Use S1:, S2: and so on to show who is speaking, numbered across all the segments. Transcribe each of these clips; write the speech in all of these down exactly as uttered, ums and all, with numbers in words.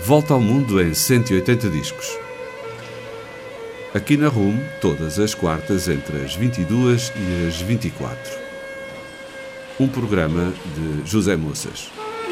S1: Volta ao Mundo em cento e oitenta discos. Aqui na R U M, todas as quartas entre as vinte e duas e as vinte e quatro. Um programa de José Moças.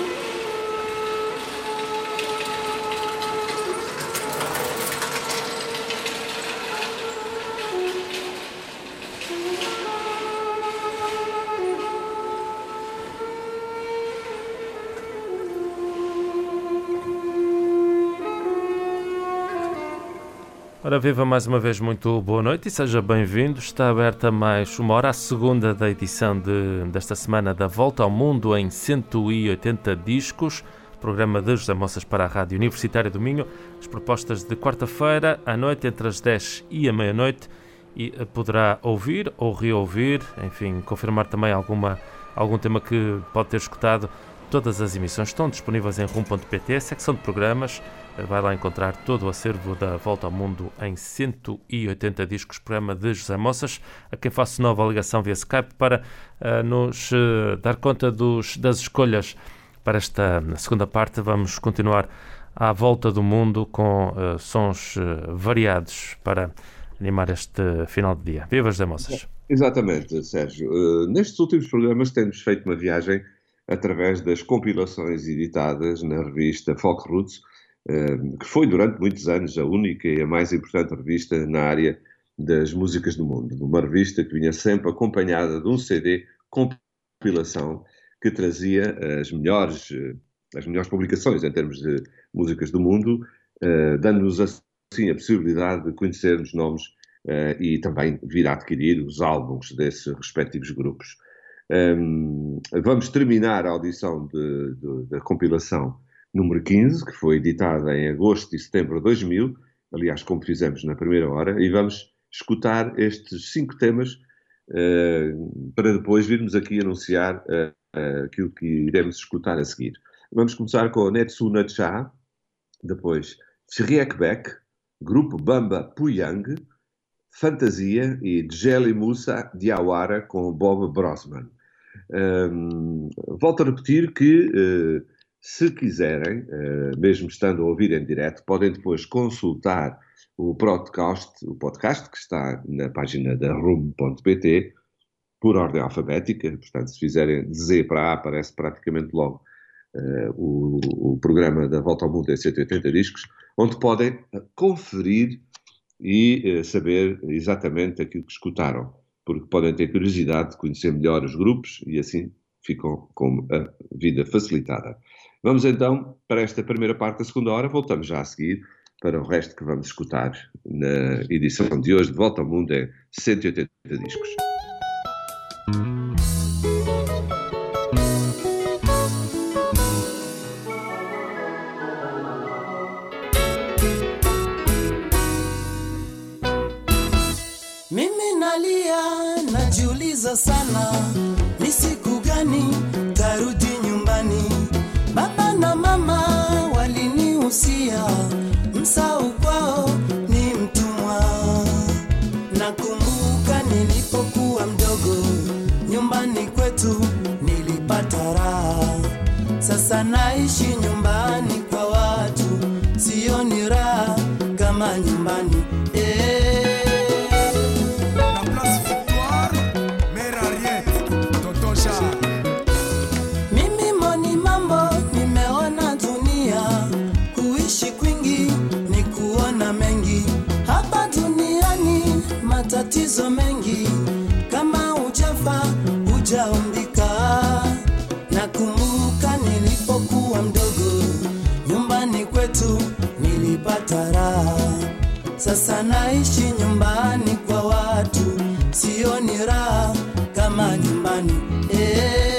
S2: Ora, viva mais uma vez, muito boa noite e seja bem-vindo. Está aberta mais uma hora, a segunda da edição de, desta semana da Volta ao Mundo em cento e oitenta discos, programa de José Moças para a Rádio Universitária do Minho. As propostas de quarta-feira à noite, entre as dez e a meia-noite, e poderá ouvir ou reouvir, enfim, confirmar também alguma, algum tema que pode ter escutado. Todas as emissões estão disponíveis em rum ponto pt, secção de programas. Vai lá encontrar todo o acervo da Volta ao Mundo em cento e oitenta discos, programa de José Moças, a quem faço nova ligação via Skype para uh, nos uh, dar conta dos, das escolhas para esta segunda parte. Vamos continuar à volta do mundo com uh, sons uh, variados para animar este final de dia. Viva, José Moças!
S3: Exatamente, Sérgio. Uh, nestes últimos programas temos feito uma viagem através das compilações editadas na revista Folk Roots, que foi durante muitos anos a única e a mais importante revista na área das músicas do mundo. Uma revista que vinha sempre acompanhada de um C D compilação que trazia as melhores, as melhores publicações em termos de músicas do mundo, dando-nos assim a possibilidade de conhecermos nomes e também vir a adquirir os álbuns desses respectivos grupos. Vamos terminar a audição de, de, da compilação número quinze, que foi editada em agosto e setembro de dois mil, aliás, como fizemos na primeira hora, e vamos escutar estes cinco temas uh, para depois virmos aqui anunciar uh, uh, aquilo que iremos escutar a seguir. Vamos começar com Netsu Nacha, depois Shriekback, Grupo Bamba Puyang, Fantasia e Djeli Moussa Diawara com Bob Brosman. Um, volto a repetir que uh, se quiserem, mesmo estando a ouvir em direto, podem depois consultar o podcast, o podcast que está na página da rum ponto pt, por ordem alfabética. Portanto, se fizerem de Z para A, aparece praticamente logo uh, o, o programa da Volta ao Mundo em cento e oitenta discos, onde podem conferir e uh, saber exatamente aquilo que escutaram, porque podem ter curiosidade de conhecer melhor os grupos e assim ficam com a vida facilitada. Vamos então para esta primeira parte da segunda hora, voltamos já a seguir para o resto que vamos escutar na edição de hoje de Volta ao Mundo em cento e oitenta discos.
S4: Mimi nalia, najiuliza sana, ni siku gani tarudi nyumbani? Baba na mama walinihusia, msahau kwao ni mtumwa. Nakumbuka nilipokuwa mdogo, nyumbani kwetu nilipata raha. Sasa naishi nyumbani kwa watu, sioni raha kama nyumbani. Eh. Matatizo mengi kama ujafa ujaumbika. Nakumbuka nilipokuwa mdogo, nyumbani kwetu nilipata raha. Sasa naishi nyumbani kwa watu, sioni raha kama nyumbani. Eh.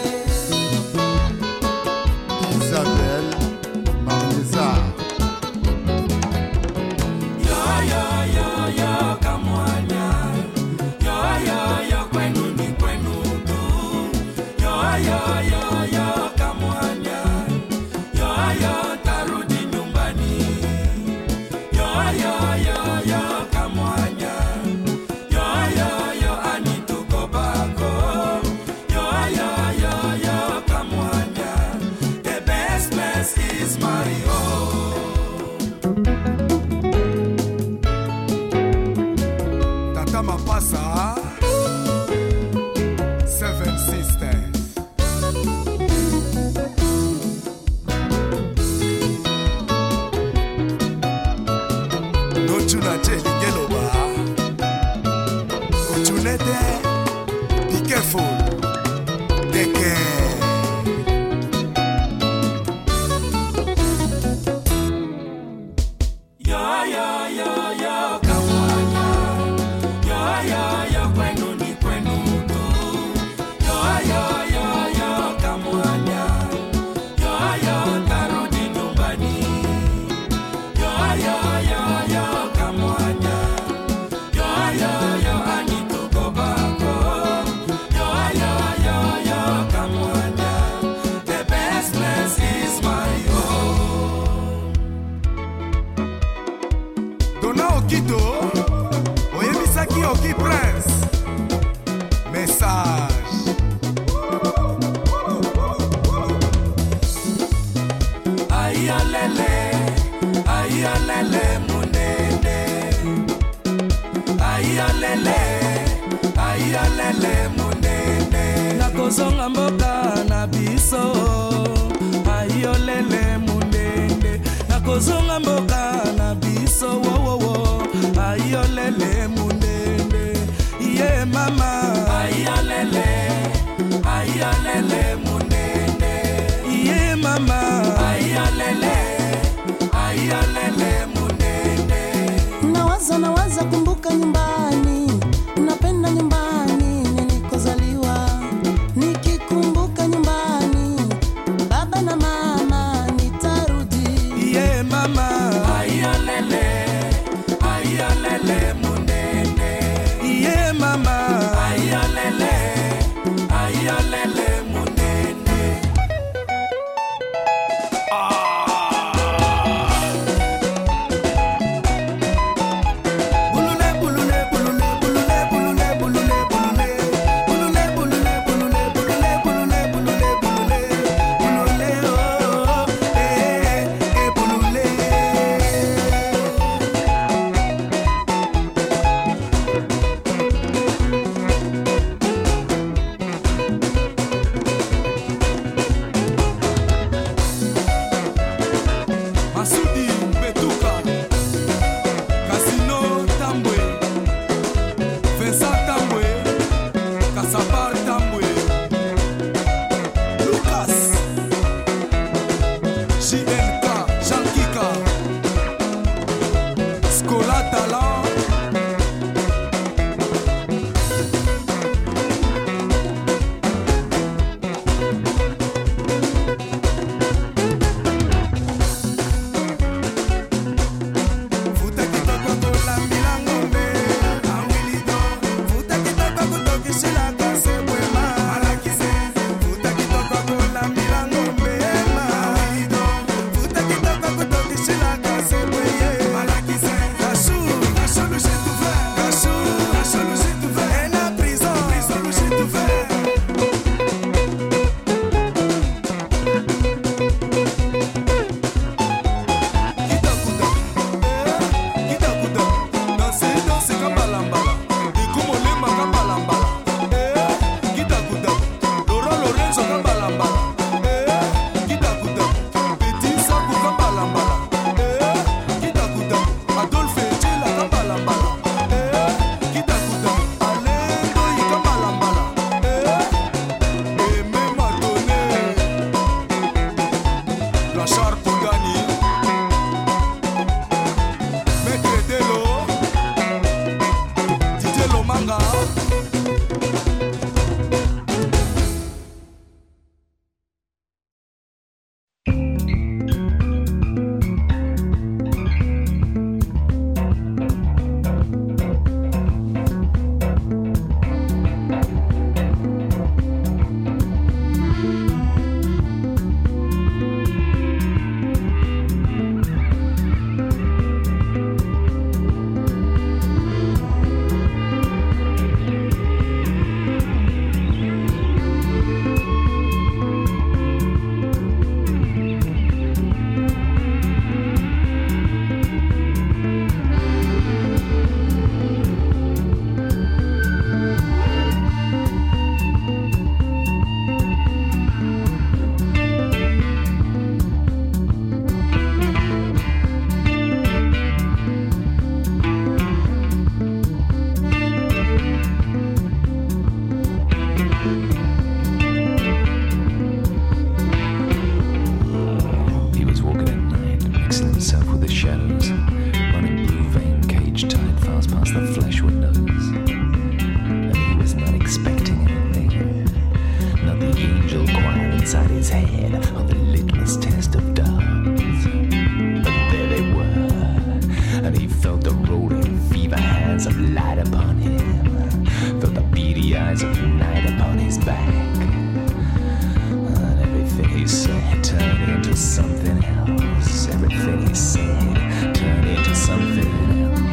S5: Isabelle Marmeza. Tina Mapasa, Seven Sisters. Nochuna Chelingeloba, Ochunete, be careful, take care. Oki Prince, message.
S4: Ayalele, ayalele munene. Ayalele, ayalele munene. Nakozonga mboka na biso. Ayolele munene. Nakozonga mboka na biso. Wo wo wo. Ayolele munene. Yeah, mama. Ayalele, ayalele munene. Yeah, mama. Ayalele, ayalele munene.
S6: Nawaza nawaza kumbuka nyumbani, napenda nyumbani nilikozaliwa. Nikikumbuka nyumbani, baba na mama nitarudi.
S4: Yeah, mama. Ayalele, ayalele munene. Yeah, mama. Ayalele, ayalele munene. Ah. Bulule, bulule, bulule, bulule, bulule, bulule.
S7: head on the litmus test of doves. But there they were, and he felt the rolling fever hands of light upon him, felt the beady eyes of night upon his back. And everything he said turned into something else. Everything he said turned into something else.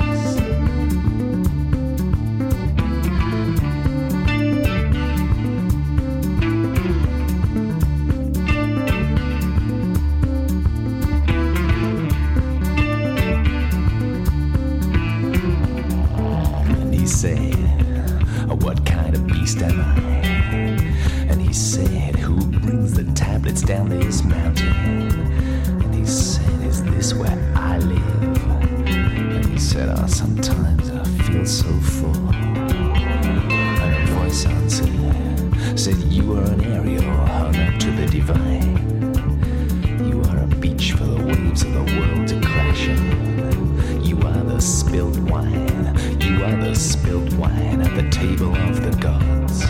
S7: Down this mountain, and he said, "Is this where I live?" And he said, "Oh, sometimes I feel so full." And a voice answered, said, "You are an aerial hung up to the divine. You are a beach for the waves of the world to crash on. You are the spilt wine. You are the spilt wine at the table of the gods."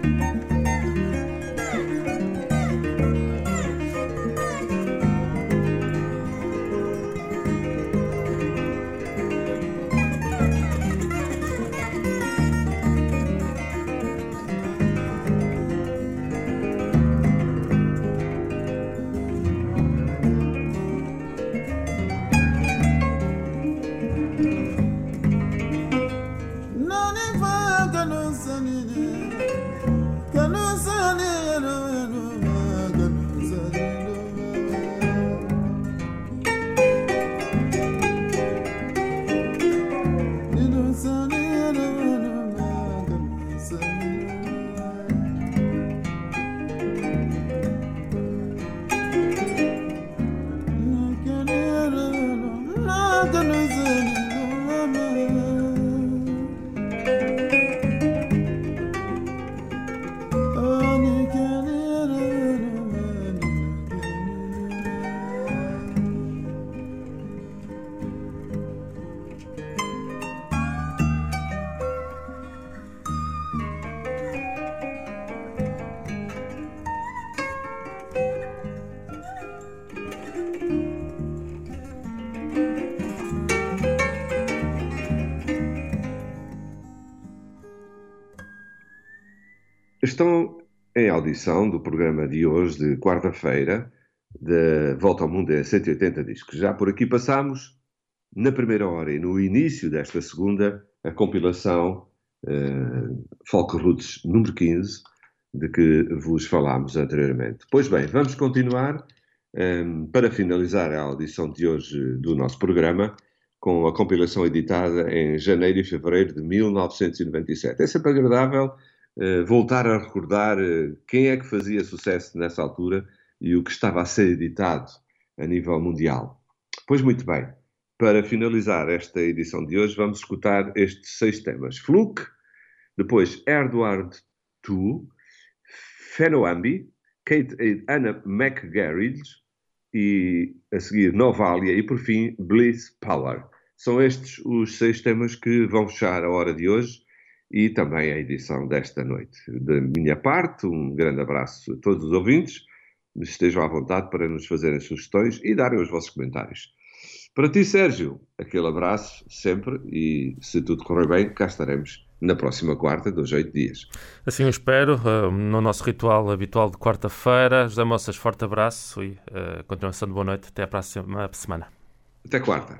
S3: Estão em audição do programa de hoje, de quarta-feira, da Volta ao Mundo em cento e oitenta discos. Já por aqui passámos, na primeira hora e no início desta segunda, a compilação uh, Folk Roots número quinze, de que vos falámos anteriormente. Pois bem, vamos continuar um, para finalizar a audição de hoje do nosso programa, com a compilação editada em janeiro e fevereiro de mil novecentos e noventa e sete. É sempre agradável Uh, voltar a recordar uh, quem é que fazia sucesso nessa altura e o que estava a ser editado a nível mundial. Pois muito bem, para finalizar esta edição de hoje, vamos escutar estes seis temas. Fluke, depois Edward two, Fenoambi, Kate e Anna McGarridge e a seguir Novalia e por fim Bliss Power. São estes os seis temas que vão fechar a hora de hoje e também a edição desta noite. Da minha parte, um grande abraço a todos os ouvintes. Estejam à vontade para nos fazerem sugestões e darem os vossos comentários. Para ti, Sérgio, aquele abraço sempre e, se tudo correr bem, cá estaremos na próxima quarta, dos oito dias.
S2: Assim eu espero, no nosso ritual habitual de quarta-feira. José Moças, forte abraço e uh, continuação de boa noite. Até a próxima semana.
S3: Até quarta.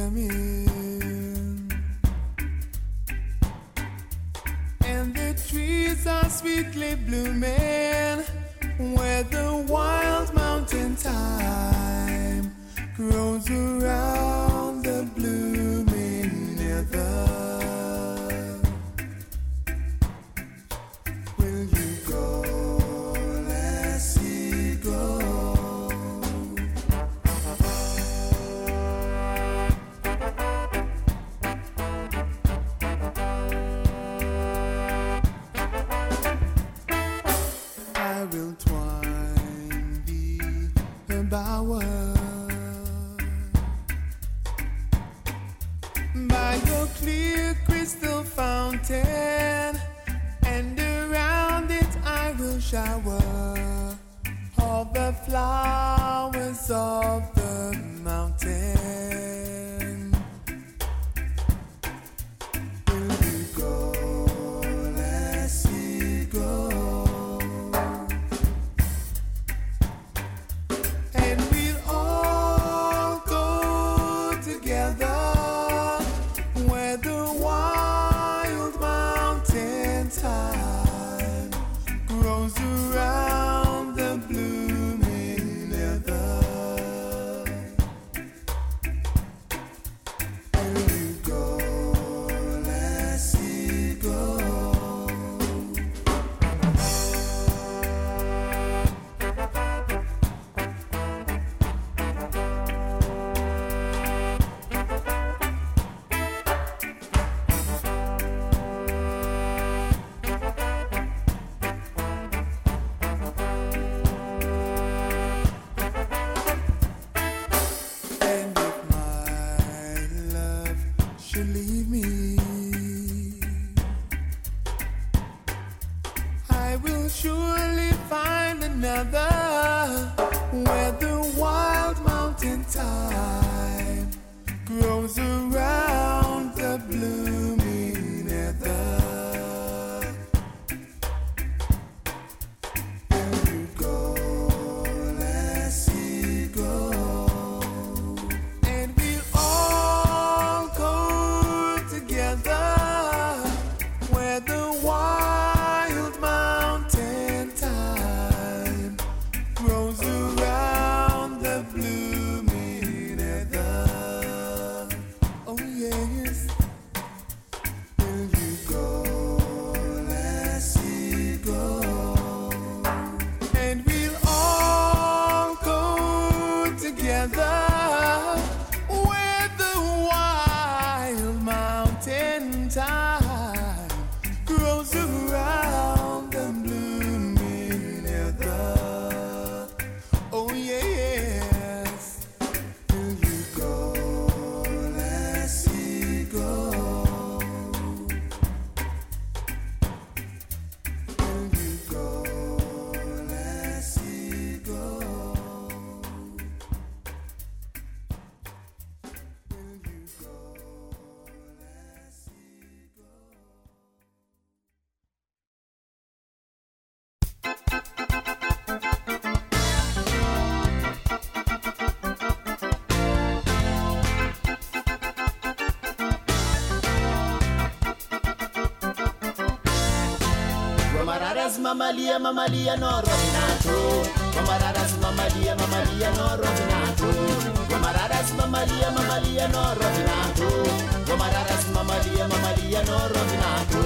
S4: them in. And the trees are sweetly blooming, where the wild mountain thyme grows around the blooming nether. Will you go, lassie, go? I will twine thee a bower by your clear crystal fountain, and around it I will shower all the flowers of the mountain. Will you go, lassie, go? And we'll all go together where the wild mountain thyme grows around the blooming nether. Will you go, lassie, go? And if my love should leave me, I will surely find another where the wild mountain thyme grows around the blooming nether. Will you go, lassie, go? And we'll all go together where the wild mountain thyme grows around the blooming nether. Oh yes. Will you go, lassie, go? And we'll all go together where the wild mountain thyme grows around the blooming nether. Oh yes. Will you go, lassie, go? Will you go, lassie, go? Will you go, lassie, go?
S8: Camaradas mamalia mamalia no rovinato. Camaradas mamalia mamalia no rovinato. Camaradas mamalia mamalia no rovinato. Camaradas mamalia mamalia no rovinato.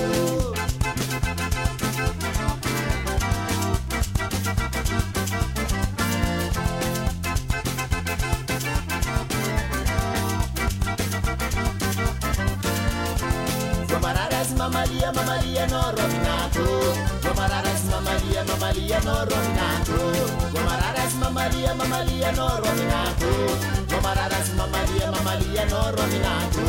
S8: Camaradas mamalia mamalia no rovinato. Camaradas mamalia mamalia no rovinato. Camaradas mamalia mamalia no rovinato. Camaradas mamalia mamalia no rovinato.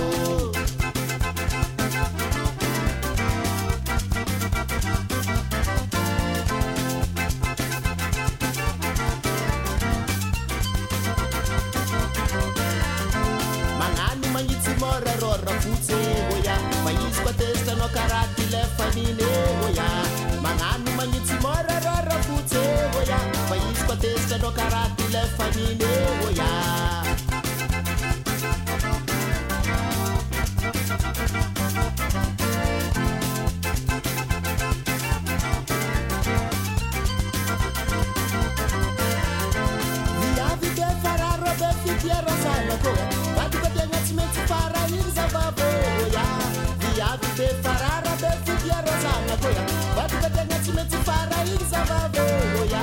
S8: Mangani mangitsi mora rora futse goya. Mayis kwa testa no karati le fanine goya. Mangani mangitsi mora rora futse goya. Mayis kwa testa no karati le fanine goya. koya vatukatenga chimeti fara izavaveoya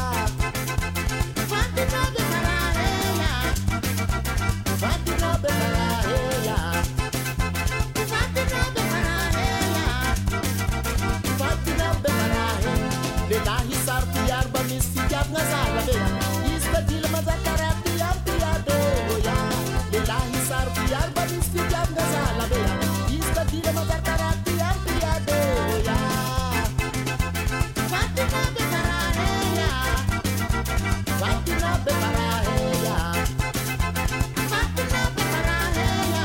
S8: vatinobe maraheya vatinobe maraheya vatinobe maraheya vatinobe marahe lelahi sarty arba misy fitiavagna zalaveya izy kadila manjakaraty ampiadeoya lelahi sarty arba misy fitiavagna zalaveya izy kadila manjakaraty ampiadeoya vatinobe maraheya vatinobe maraheya vatinobe maraheya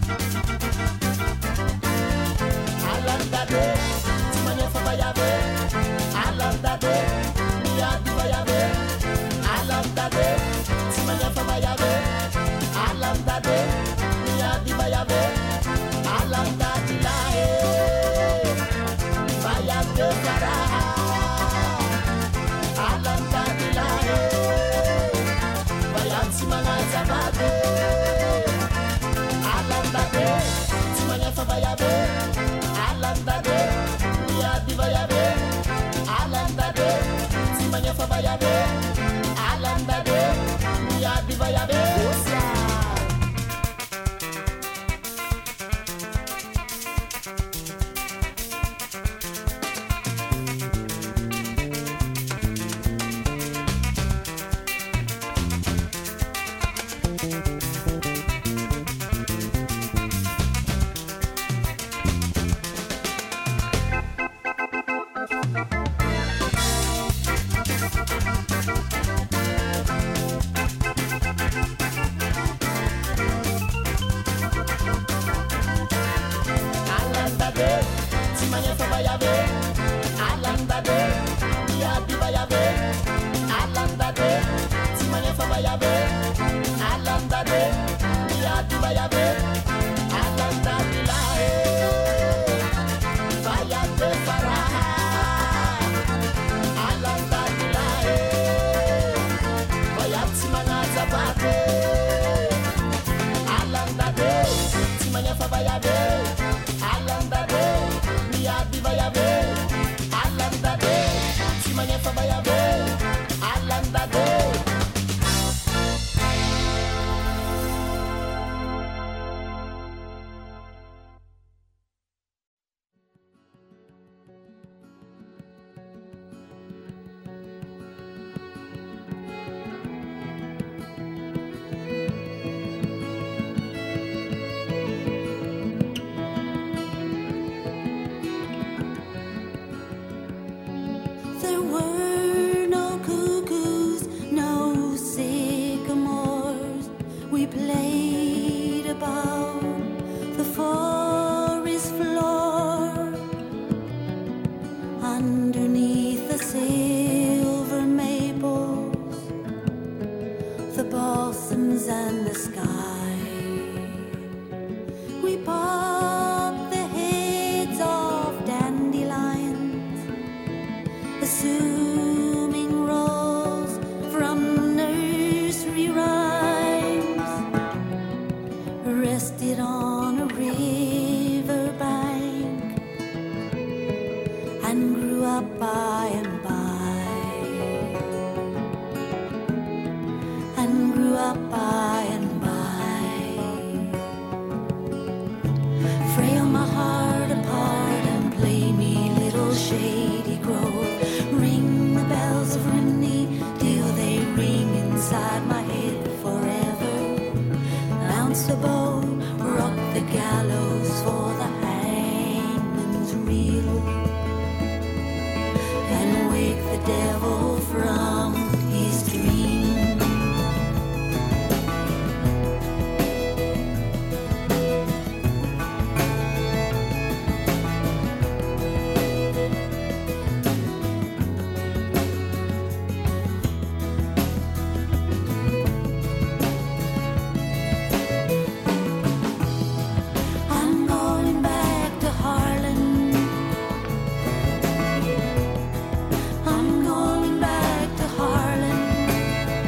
S8: alandade tsy magnefa vayave alandade miady vayave alandade tsy magnefa vayave alandade miady vayave alandady lahe vayave karaha alandady lahe vayady tsy magnazavave alandade tsy magnefa vayave alandade miady vayave alandade tsy magnefa vayave alandade miady vayave osia alandade tsy magnefa vayave alandade miady vayave alandade tsy magnefa vayave alandade miady vayave alandady lahe vayave faraha alandady lahe vayady tsy magnazavate alandade tsy magnefa vayave alandade miady vayave alandade tsy magnefa vayave alandade
S6: There were no cuckoos, no sycamores. We played about the forest floor underneath the silver maples, the balsams and the sky. We popped the heads of dandelions, assuming roles from nursery rhymes, rested on a river bank and grew up by and by, and grew up by and by. Frail my heart apart and play me little shady grove. Ring the bells of Rimney till they ring inside my head forever. Bounce the bow, rock the gallows for the hangman's reel, and wake the devil from his dream. I'm going back to Harlan. I'm going back to Harlan.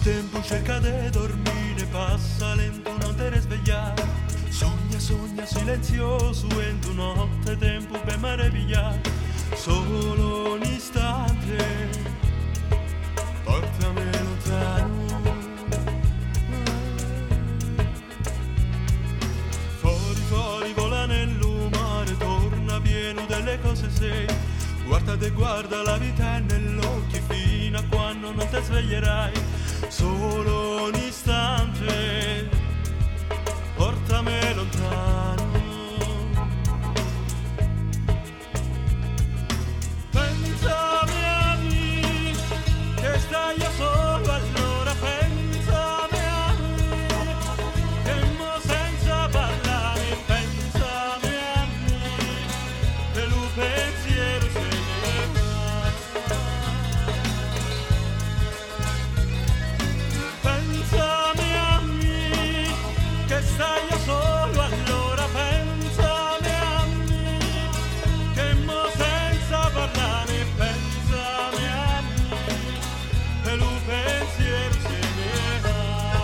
S9: tempo cerca de dormire, passa lento, non te risvegliare. Sogna, sogna silenzioso, en tu notte tempo per meravigliare. Solo un istante, portami lontano. Fuori, fuori, vola nell'umore, torna pieno delle cose sei. Guardate, guarda la vita è nell'occhio fino a quando non ti sveglierai. Solo un istante, portami lontano. Pensami a me, che stai io solo, allora pensami a me, che mo senza parlare, pensami a me, che lo pensiero se ne va. Pensami a me, che stai io solo, allora pensami a me, che mo senza parlare, pensami a me, che lo pensiero se ne va.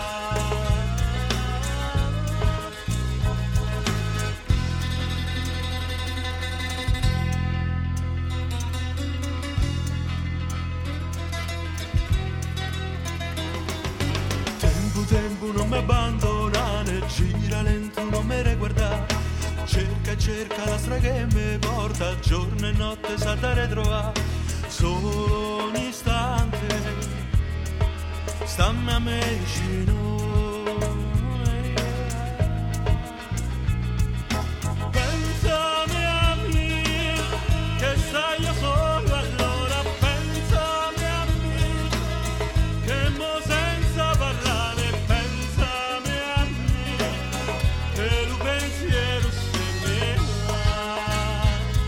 S9: Tempo, tempo, non mi abbandonare, gira lento, non mi riguardare. Cerca, cerca la strada che mi porta, giorno e notte saltare e trovare. Solo un istante, stammi a me vicino. Pensami a me, che stai io solo, allora pensami a me, che mo senza parlare, pensami a me, che lo pensiero se ne va.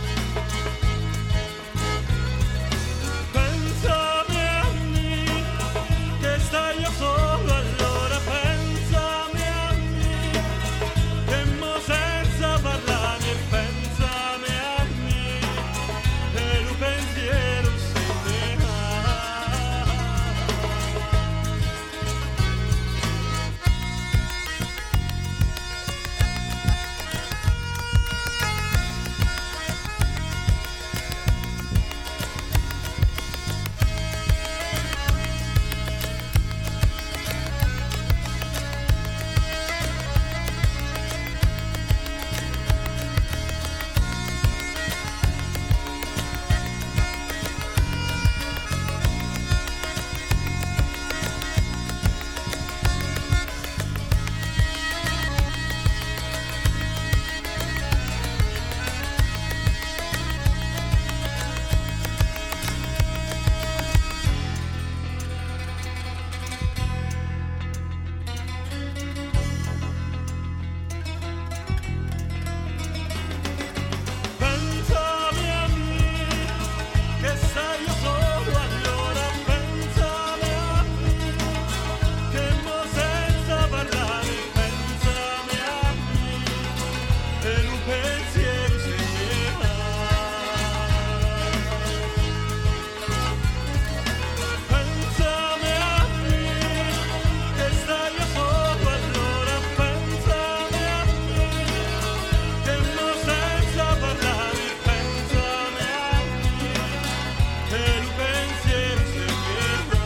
S9: Pensami a me, che stai io solo, allora pensami a me, che mo senza parlare, pensami a me, che lo pensiero se ne va. Pensami a me, che stai io solo, allora pensami a me, che mo senza parlare, pensami a me, che lo pensiero se ne va. Pensami a me, che stai io solo, allora pensami a me, che mo senza parlare, pensami a me, che lo pensiero se ne va.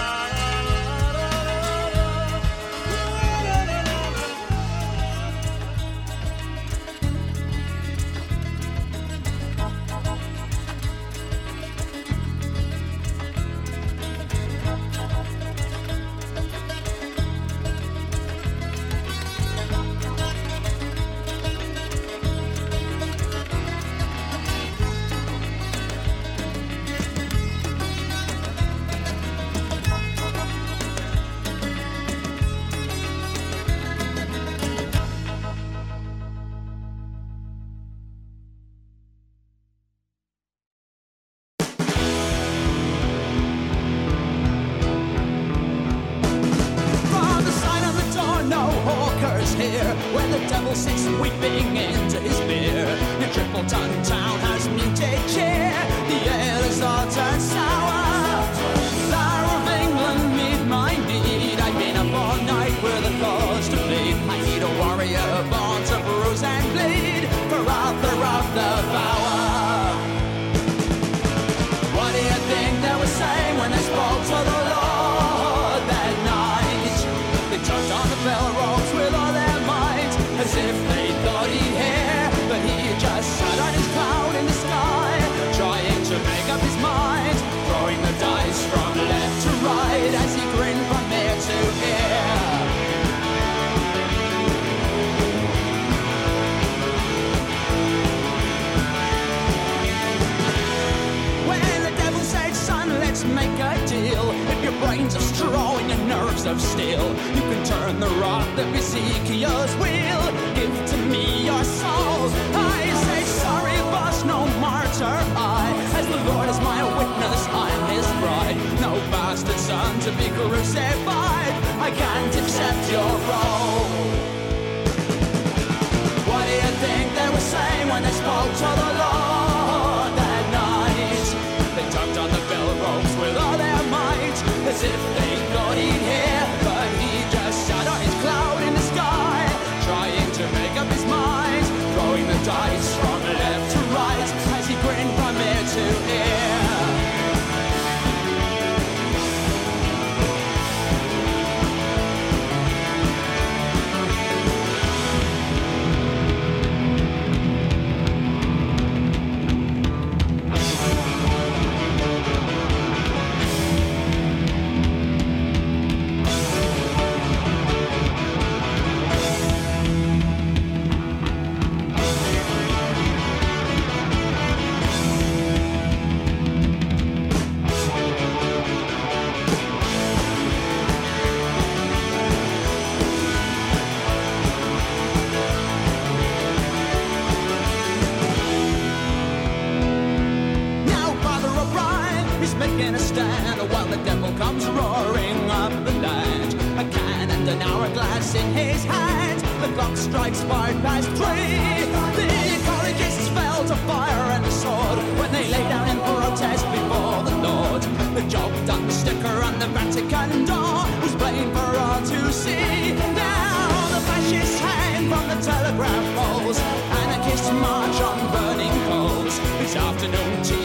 S10: From the sign on the door, no hawkers here, where the devil sits weeping into his beer. Your triple-ton town has muted cheer, the ale is all turned sour. Flower of England, meet my knee. side as he grinned from ear to ear. When the devil said, son, let's make a deal. If your brains are straw and your nerves of steel, you can turn the rod that Ezekiel's will. Give to me your souls. I say sorry, boss, no martyr I. As the Lord is my witness, I'm his bride. No bastard son to be crucified. I can't accept your role. What do you think they were saying when they spoke to the Lord that night? They tugged on the bell ropes with all their might, as if they thought he'd hear, but he just sat on his cloud in the sky, trying to make up his mind, throwing the dice from left to right as he grinned from ear to ear. Making a stand while the devil comes roaring up the land. A can and an hourglass in his hand. The clock strikes five past three. The collegists fell to fire and the sword when they lay down in protest before the Lord. The job done sticker on the Vatican door was plain for all to see. Now the fascists hang from the telegraph poles. Anarchists march on burning coals. It's afternoon tea